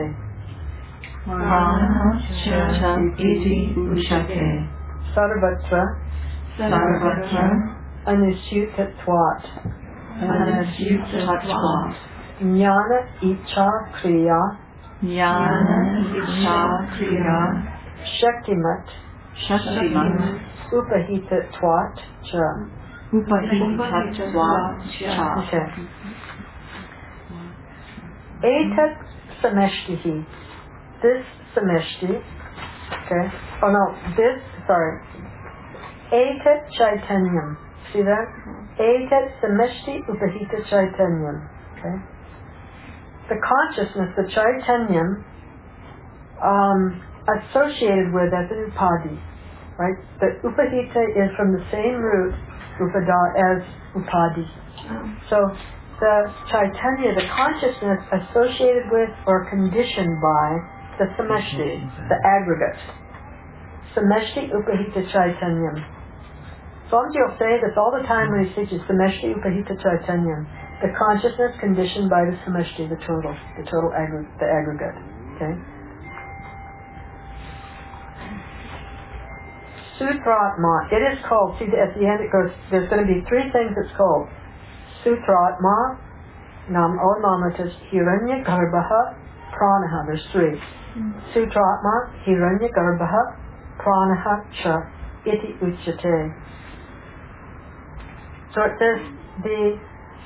[SPEAKER 4] Pranaha cha iti uchyate.
[SPEAKER 1] Sarvatra.
[SPEAKER 4] Sarvatra.
[SPEAKER 1] Anusyutatvat.
[SPEAKER 4] Anusyutatvat.
[SPEAKER 1] Jnana icha kriya.
[SPEAKER 4] Jnana icha kriya.
[SPEAKER 1] Shaktimat.
[SPEAKER 4] Shaktimat.
[SPEAKER 1] Upahitatvat cha.
[SPEAKER 4] Upahitatvat cha.
[SPEAKER 1] Okay. Etat sameshtihi. This sameshti. Okay. Oh no, this, sorry. Etat chaitanyam. See that? Etat sameshti upahita chaitanyam. Okay. The consciousness, the chaitanyam, um, associated with as an upadi, right? The upahita is from the same root, upada, as upadi. So the chaitanya, the consciousness associated with or conditioned by the sameshti, the aggregate. Sameshti upahita chaitanyam. Swamiji will say this all the time when he teaches sameshti upahita chaitanyam. The consciousness conditioned by the sameshti, the total, the total aggregate, the aggregate. Okay. Sutratma. It is called. See, at the end it goes. There's going to be three things it's called. Sutratma, nam or mamatas, hiranya garbhaha, pranaha. There's three. Sutratma, hiranya garbhaha, pranaha cha, iti uchyate. So it says the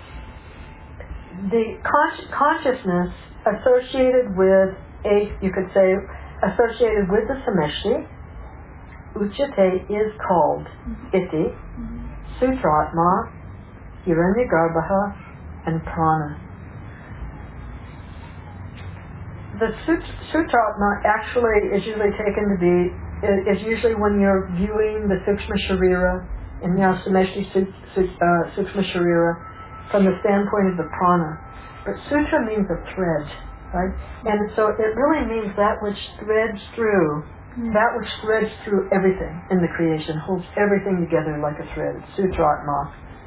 [SPEAKER 1] the con- consciousness associated with a, you could say, associated with the sameshti, uchyate is called iti, sutratma, hiranyagarbhaha, and prana. The sut- sutratma actually is usually taken to be, is usually when you're viewing the sukshma sharira, and now sameshti sut- sut- uh, sukshma sharira, from the standpoint of the prana. But sutra means a thread, right? And so it really means that which threads through, mm. that which threads through everything in the creation, holds everything together like a thread. Sutratma.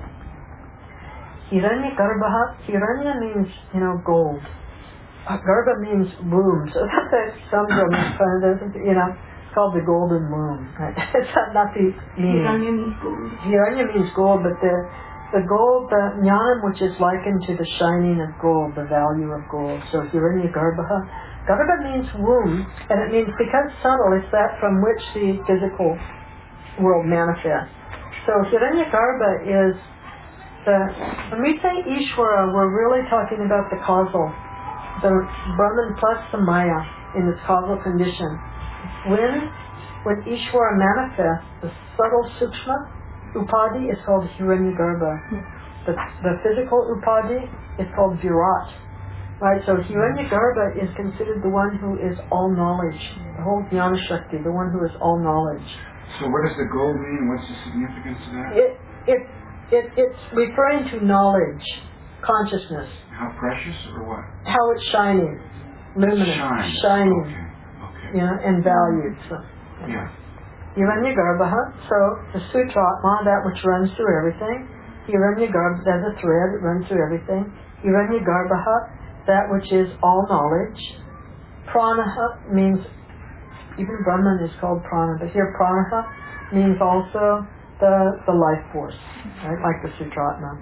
[SPEAKER 1] Hiranya garbhaha. Hiranya means, you know, gold. Uh, Garbha means womb. So that's that some means, you know, it's called the golden womb. Right? It's not the meaning.
[SPEAKER 2] Hiranya means gold.
[SPEAKER 1] Hiranya means gold, but the the gold, the jnanam, which is likened to the shining of gold, the value of gold. So Hiranyagarbha, Garbha means womb, and it means because subtle, it's that from which the physical world manifests. So Hiranyagarbha is the, when we say Ishvara, we're really talking about the causal, the Brahman plus the Maya in this causal condition. When, when Ishvara manifests, the subtle Sukshma Upadi is called Hiranyagarbha. The, the physical Upadi is called Virat. Right, so Hiranyagarbha is considered the one who is all knowledge, the whole Jnana Shakti, the one who is all knowledge.
[SPEAKER 3] So what does the gold mean? What's the significance of that?
[SPEAKER 1] It, it, it, it's referring to knowledge, consciousness.
[SPEAKER 3] How precious or what?
[SPEAKER 1] How it's shining, luminous,
[SPEAKER 3] Shines.
[SPEAKER 1] shining,
[SPEAKER 3] Okay. Okay.
[SPEAKER 1] you know, and valued. So,
[SPEAKER 3] Yeah.
[SPEAKER 1] Hiranyagarbha, so the Sutratma, that which runs through everything. Hiranyagarbha, as a thread, it runs through everything. Hiranyagarbha, that which is all knowledge. Pranaha means, even Brahman is called prana, but here pranaha means also the, the life force, right, like the Sutratma.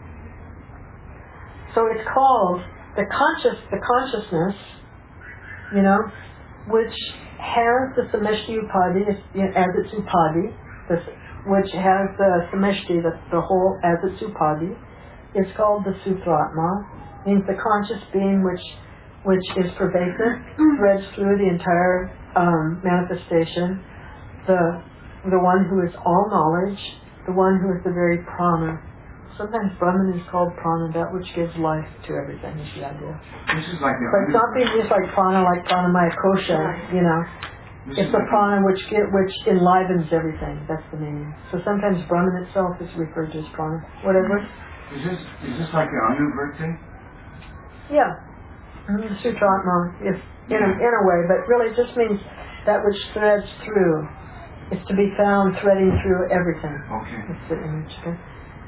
[SPEAKER 1] So it's called the conscious, the consciousness, you know, which has the Sameshti Upadi as its Upadi, this, which has the Sameshti, the, the whole, as its Upadi, is called the Sutratma, means the conscious being which which is pervasive, threads through the entire um, manifestation, the the one who is all knowledge, the one who is the very prana. Sometimes Brahman is called prana, that which gives life to everything, is the idea.
[SPEAKER 3] This is like the
[SPEAKER 1] But it's not being used like prana, like pranamaya kosha, you know.
[SPEAKER 3] This
[SPEAKER 1] It's
[SPEAKER 3] is
[SPEAKER 1] the
[SPEAKER 3] like
[SPEAKER 1] prana which get, which enlivens everything. That's the meaning. So sometimes Brahman itself is referred to as prana. Whatever.
[SPEAKER 3] Is this is this like the Anuvrti?
[SPEAKER 1] Yeah. Mm, Sutratma is in a, in a way, but really it just means that which threads through. It's to be found threading through everything.
[SPEAKER 3] Okay.
[SPEAKER 1] It's the image. Okay?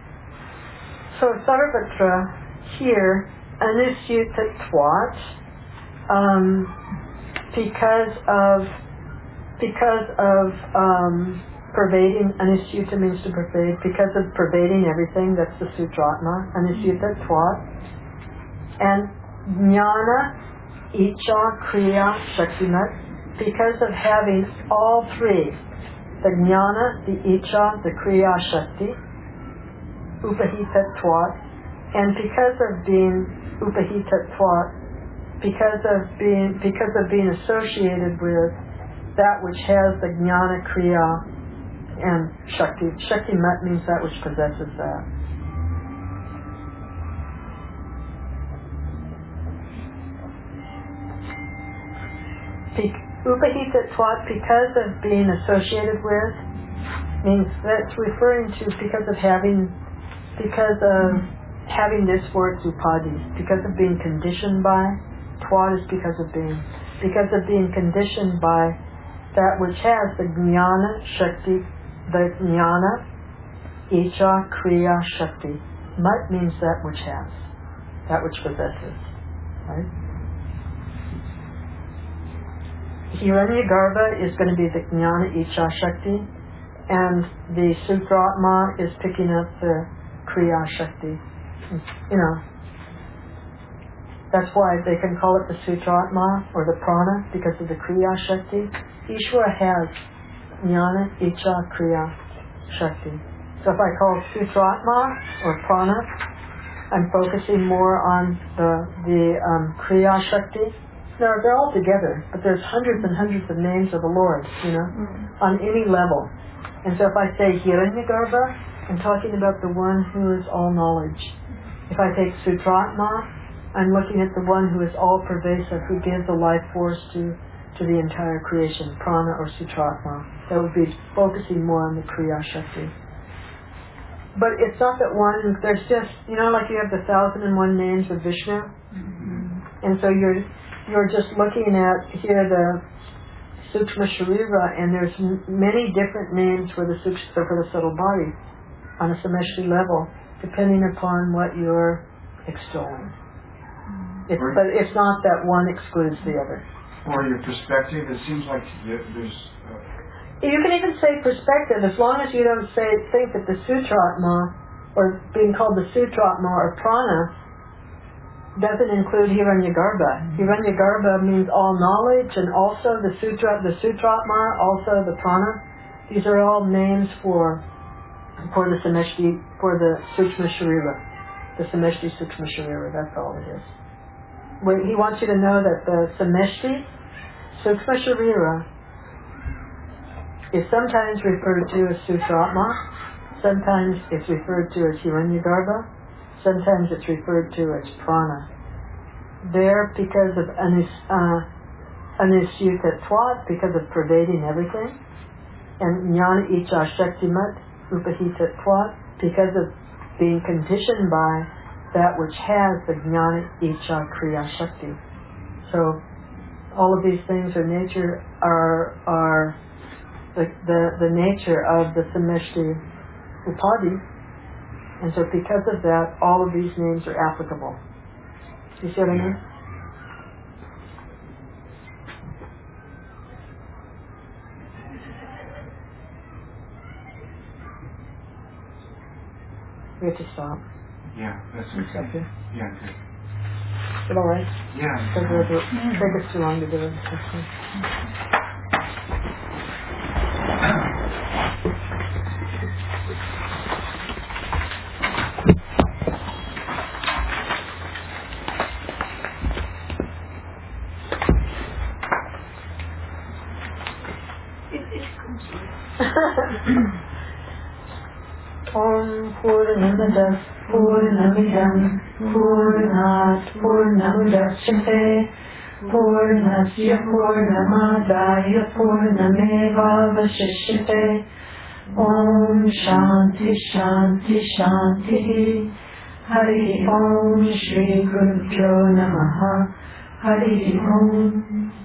[SPEAKER 1] So Sarvatra here, Anusyutatvat, um, because of because of um, pervading, Anusyuta means to pervade, because of pervading everything, that's the Sutratma, Anusyutatvat, and Jnana, Icha, Kriya, Shaktimat, because of having all three, the Jnana, the Icha, the Kriya, Shakti, Upahitatvat, and because of being Upahitatvat, because of being because of being associated with that which has the Jnana, Kriya, and Shakti. Shakti Mat means that which possesses that. Upahitatvat, because of being associated with, means that's referring to because of having because of having this for its upadi, because of being conditioned by. Twat is because of being, because of being conditioned by that which has the Jnana, Shakti, the Jnana, Icha, Kriya, Shakti. Mat means that which has, that which possesses, right? Hiranyagarbha is going to be the Jnana, Icha, Shakti, and the Sutratma is picking up the Kriya, Shakti. You know, that's why they can call it the Sutratma or the Prana, because of the Kriya Shakti. Ishvara has Jnana, Icha, Kriya, Shakti. So if I call it Sutratma or Prana, I'm focusing more on the, the um, Kriya Shakti. No, they're all together, but there's hundreds and hundreds of names of the Lord, you know, mm-hmm. on any level. And so if I say Hiranyagarbha, I'm talking about the one who is all knowledge. If I take Sutratma, I'm looking at the one who is all pervasive, who gives the life force to, to the entire creation, Prana or Sutratma. That would be focusing more on the Kriya Shakti. But it's not that one, there's just, you know, like you have the thousand and one names of Vishnu. Mm-hmm. And so you're you're just looking at here the Sukshma Sharira, and there's m- many different names for the Sukshma, for the subtle body on a Sameshti level, depending upon what you're extolling. It's, but it's not that one excludes the other.
[SPEAKER 3] Or your perspective, it seems like there's... Uh...
[SPEAKER 1] You can even say perspective, as long as you don't say think that the Sutratma or being called the Sutratma or Prana, doesn't include Hiranyagarbha. Hiranyagarbha means all knowledge, and also the Sutra, the Sutratma, also the Prana. These are all names for for the Sameshti, for the Sukshma Sharira, the Sameshti Sukshma Sharira. That's all it is. Where he wants you to know that the Sameshti Sukshma Sharira is sometimes referred to as Sutratma, sometimes it's referred to as Hiranyagarbha, sometimes it's referred to as Prana. There, because of anis, uh, Anisyutatvat, because of pervading everything, and Jnana Icha Shaktimat Upahitatvat, because of being conditioned by that which has the Jnana Icha Kriya Shakti. So, all of these things are nature, are, are the, the, the nature of the Sameshti Upadi, and so because of that, all of these names are applicable. You see what I mean? We have to stop.
[SPEAKER 3] Yeah, that's
[SPEAKER 1] It's
[SPEAKER 3] okay.
[SPEAKER 1] okay.
[SPEAKER 3] Yeah, good.
[SPEAKER 1] Is it alright?
[SPEAKER 3] Yeah.
[SPEAKER 1] Because it'll do- take us too long to do it. Okay. Om Purnamada Purnamidam Purnat Purnamudachyate Purnasya Purnamadaya Purnamevavashishyate. Om Shanti Shanti Shanti. Hari Om Shri Guru Pyo Namaha. Hari Om.